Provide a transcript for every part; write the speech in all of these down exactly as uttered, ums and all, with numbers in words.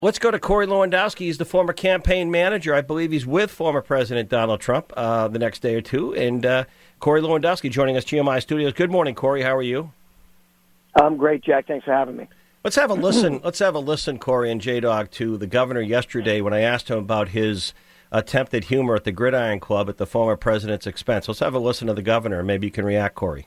Let's go to Corey Lewandowski. He's the former campaign manager. I believe he's with former President Donald Trump uh, the next day or two. And uh, Corey Lewandowski joining us, G M I Studios. Good morning, Corey. How are you? I'm great, Jack. Thanks for having me. Let's have a listen. Let's have a listen, Corey and J-Dog, to the governor yesterday when I asked him about his attempt at humor at the Gridiron Club at the former president's expense. Let's have a listen to the governor. Maybe you can react, Corey.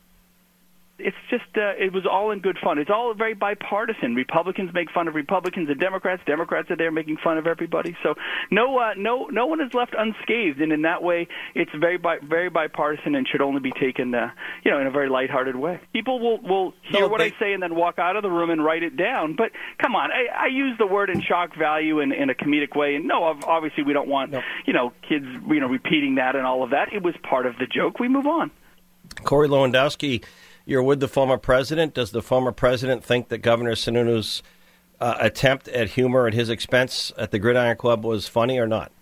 It's just, uh, it was all in good fun. It's all very bipartisan. Republicans make fun of Republicans and Democrats. Democrats are there making fun of everybody. So no, uh, no, no one is left unscathed. And in that way, it's very, bi- very bipartisan and should only be taken, uh, you know, in a very lighthearted way. People will, will hear No, what they... I say and then walk out of the room and write it down. But come on, I, I use the word in shock value in, in a comedic way. And no, obviously we don't want, no. you know, kids, you know, repeating that and all of that. It was part of the joke. We move on. Corey Lewandowski, you're with the former president. Does the former president think that Governor Sununu's uh, attempt at humor at his expense at the Gridiron Club was funny or not?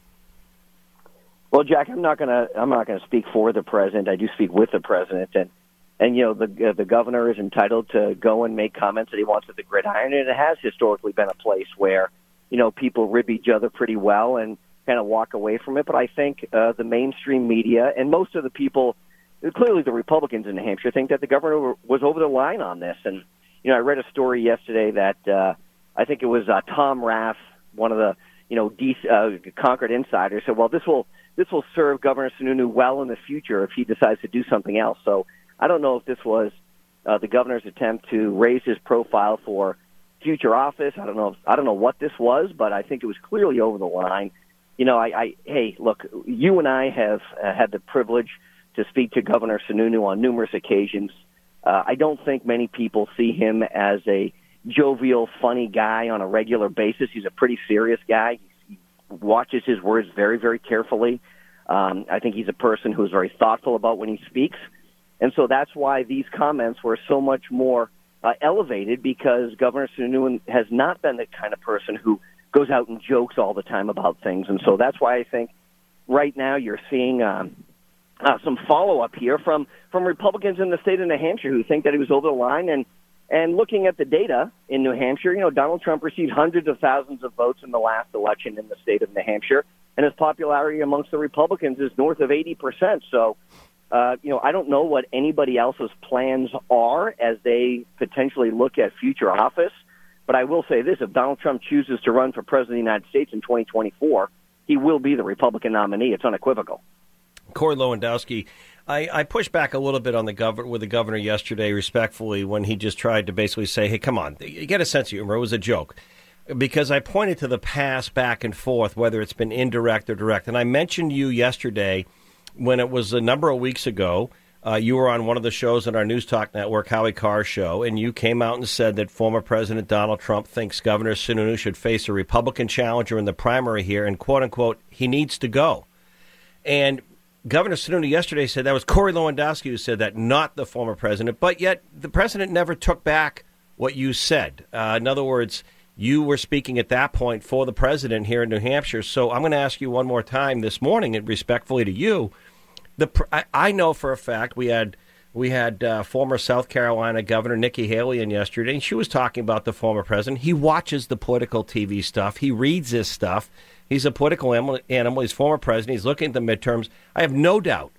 Well, Jack, I'm not gonna I'm not gonna speak for the president. I do speak with the president, and and you know the uh, the governor is entitled to go and make comments that he wants at the Gridiron, and it has historically been a place where you know people rib each other pretty well and kind of walk away from it. But I think uh, the mainstream media and most of the people. Clearly, the Republicans in New Hampshire think that the governor was over the line on this. And, you know, I read a story yesterday that uh, I think it was uh, Tom Rath, one of the, you know, D- uh, Concord insiders, said, well, this will this will serve Governor Sununu well in the future if he decides to do something else. So I don't know if this was uh, the governor's attempt to raise his profile for future office. I don't know. If, I don't know what this was, but I think it was clearly over the line. You know, I, I hey, look, you and I have uh, had the privilege to speak to Governor Sununu on numerous occasions. Uh, I don't think many people see him as a jovial, funny guy on a regular basis. He's a pretty serious guy. He watches his words very, very carefully. Um, I think he's a person who's very thoughtful about when he speaks. And so that's why these comments were so much more uh, elevated, because Governor Sununu has not been the kind of person who goes out and jokes all the time about things. And so that's why I think right now you're seeing um, Uh, some follow-up here from, from Republicans in the state of New Hampshire who think that he was over the line. And, and looking at the data in New Hampshire, you know, Donald Trump received hundreds of thousands of votes in the last election in the state of New Hampshire, and his popularity amongst the Republicans is north of eighty percent. So, uh, you know, I don't know what anybody else's plans are as they potentially look at future office, but I will say this, if Donald Trump chooses to run for president of the United States in twenty twenty-four, he will be the Republican nominee. It's unequivocal. Corey Lewandowski, I, I pushed back a little bit on the governor with the governor yesterday, respectfully, when he just tried to basically say, hey, come on, you get a sense of humor. It was a joke. Because I pointed to the past back and forth, whether it's been indirect or direct. And I mentioned you yesterday when it was a number of weeks ago. Uh, you were on one of the shows on our News Talk Network, Howie Carr's show, and you came out and said that former President Donald Trump thinks Governor Sununu should face a Republican challenger in the primary here, and, quote, unquote, he needs to go. And Governor Sununu yesterday said that was Corey Lewandowski who said that, not the former president. But yet the president never took back what you said. Uh, in other words, you were speaking at that point for the president here in New Hampshire. So I'm going to ask you one more time this morning, and respectfully to you. The I, I know for a fact we had we had uh, former South Carolina Governor Nikki Haley in yesterday, and she was talking about the former president. He watches the political T V stuff. He reads this stuff. He's a political animal. He's former president. He's looking at the midterms. I have no doubt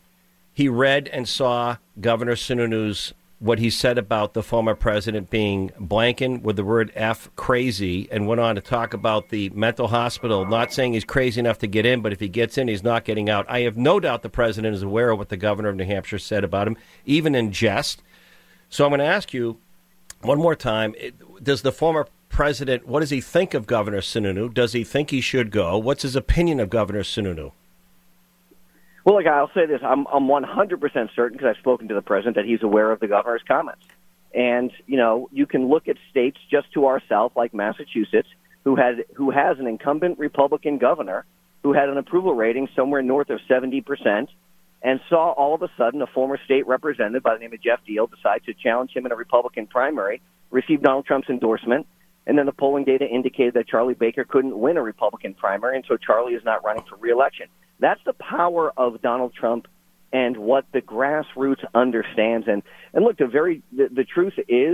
he read and saw Governor Sununu's, what he said about the former president being blanking with the word F, crazy, and went on to talk about the mental hospital, not saying he's crazy enough to get in, but if he gets in, he's not getting out. I have no doubt the president is aware of what the governor of New Hampshire said about him, even in jest. So I'm going to ask you one more time, does the former president, what does he think of Governor Sununu? Does he think he should go? What's his opinion of Governor Sununu? Well, look, I'll say this. I'm, I'm one hundred percent certain, because I've spoken to the president, that he's aware of the governor's comments. And, you know, you can look at states just to our south, like Massachusetts, who had who has an incumbent Republican governor who had an approval rating somewhere north of seventy percent, and saw all of a sudden a former state representative by the name of Jeff Deal decide to challenge him in a Republican primary, receive Donald Trump's endorsement, and then the polling data indicated that Charlie Baker couldn't win a Republican primary, and so Charlie is not running for re-election. That's the power of Donald Trump and what the grassroots understands. And, and look, the very the, the truth is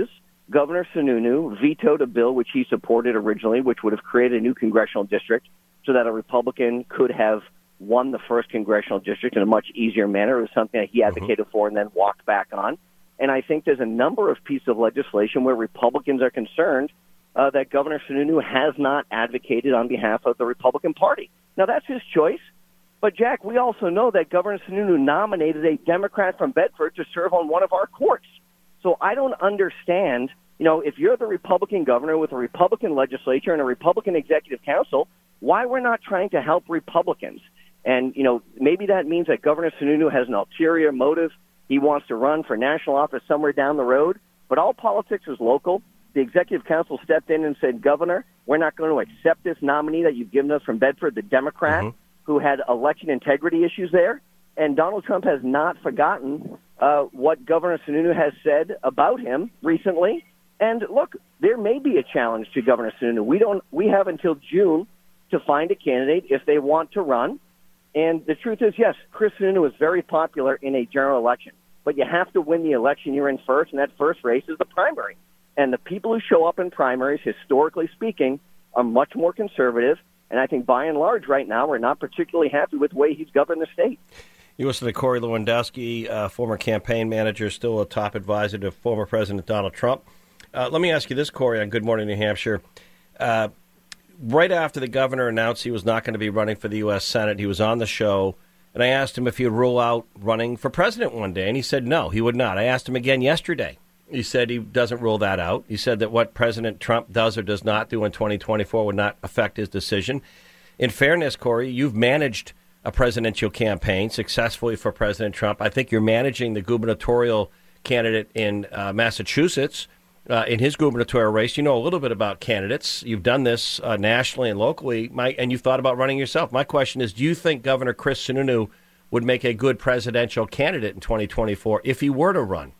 Governor Sununu vetoed a bill which he supported originally, which would have created a new congressional district so that a Republican could have won the first congressional district in a much easier manner. It was something that he advocated mm-hmm. for and then walked back on. And I think there's a number of pieces of legislation where Republicans are concerned uh, that Governor Sununu has not advocated on behalf of the Republican Party. Now, that's his choice. But, Jack, we also know that Governor Sununu nominated a Democrat from Bedford to serve on one of our courts. So I don't understand, you know, if you're the Republican governor with a Republican legislature and a Republican executive council, why we're not trying to help Republicans. And, you know, maybe that means that Governor Sununu has an ulterior motive. He wants to run for national office somewhere down the road. But all politics is local. The executive council stepped in and said, Governor, we're not going to accept this nominee that you've given us from Bedford, the Democrat, mm-hmm. who had election integrity issues there. And Donald Trump has not forgotten uh, what Governor Sununu has said about him recently. And look, there may be a challenge to Governor Sununu. We don't. We have until June to find a candidate if they want to run. And the truth is, yes, Chris Sununu is very popular in a general election. But you have to win the election you're in first, and that first race is the primary. And the people who show up in primaries, historically speaking, are much more conservative. And I think by and large right now we're not particularly happy with the way he's governed the state. You listen to Corey Lewandowski, uh, former campaign manager, still a top advisor to former President Donald Trump. Uh, let me ask you this, Corey, on Good Morning New Hampshire. Uh, right after the governor announced he was not going to be running for the U S Senate, he was on the show, and I asked him if he would rule out running for president one day, and he said no, he would not. I asked him again yesterday. He said he doesn't rule that out. He said that what President Trump does or does not do in twenty twenty-four would not affect his decision. In fairness, Corey, you've managed a presidential campaign successfully for President Trump. I think you're managing the gubernatorial candidate in uh, Massachusetts uh, in his gubernatorial race. You know a little bit about candidates. You've done this uh, nationally and locally, My, and you've thought about running yourself. My question is, do you think Governor Chris Sununu would make a good presidential candidate in twenty twenty-four if he were to run?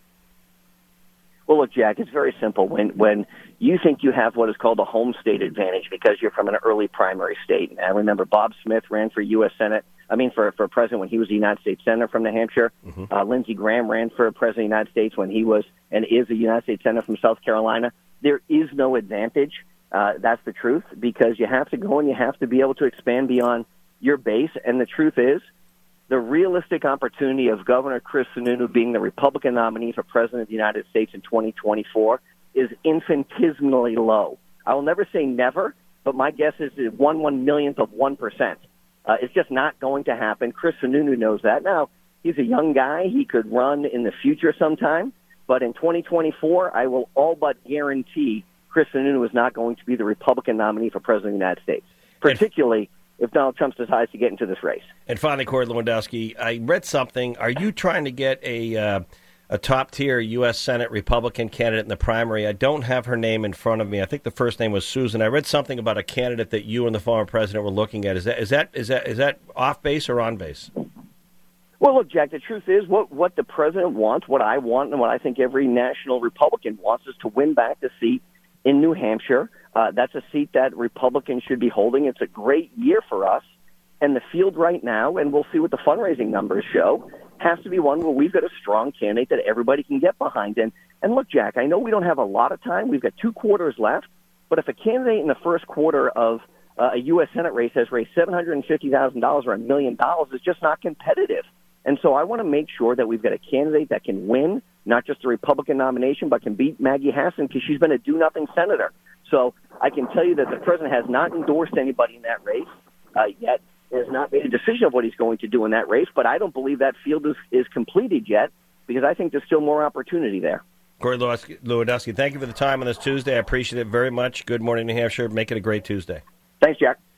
Well, look, Jack, it's very simple. When when you think you have what is called a home state advantage because you're from an early primary state, and I remember Bob Smith ran for U S Senate, I mean for, for president when he was the United States Senator from New Hampshire. Mm-hmm. Uh, Lindsey Graham ran for president of the United States when he was and is a United States Senator from South Carolina. There is no advantage. Uh, that's the truth, because you have to go and you have to be able to expand beyond your base. And the truth is, the realistic opportunity of Governor Chris Sununu being the Republican nominee for President of the United States in twenty twenty-four is infinitesimally low. I will never say never, but my guess is one one millionth of one percent. Uh, it's just not going to happen. Chris Sununu knows that. Now, he's a young guy. He could run in the future sometime. But in twenty twenty-four, I will all but guarantee Chris Sununu is not going to be the Republican nominee for President of the United States, particularly if Donald Trump decides to get into this race. And finally, Corey Lewandowski, I read something. Are you trying to get a uh, a top-tier U S Senate Republican candidate in the primary? I don't have her name in front of me. I think the first name was Susan. I read something about a candidate that you and the former president were looking at. Is that is that is that is that off base or on base? Well, look, Jack, the truth is what, what the president wants, what I want, and what I think every national Republican wants is to win back the seat in New Hampshire. Uh, that's a seat that Republicans should be holding. It's a great year for us. And the field right now, and we'll see what the fundraising numbers show, has to be one where we've got a strong candidate that everybody can get behind. And, and look, Jack, I know we don't have a lot of time. We've got two quarters left. But if a candidate in the first quarter of uh, a U S Senate race has raised seven hundred fifty thousand dollars or a million dollars, it's just not competitive. And so I want to make sure that we've got a candidate that can win, not just the Republican nomination, but can beat Maggie Hassan because she's been a do-nothing senator. So I can tell you that the president has not endorsed anybody in that race uh, yet. He has not made a decision of what he's going to do in that race, but I don't believe that field is, is completed yet because I think there's still more opportunity there. Corey Lewandowski, thank you for the time on this Tuesday. I appreciate it very much. Good morning, New Hampshire. Make it a great Tuesday. Thanks, Jack.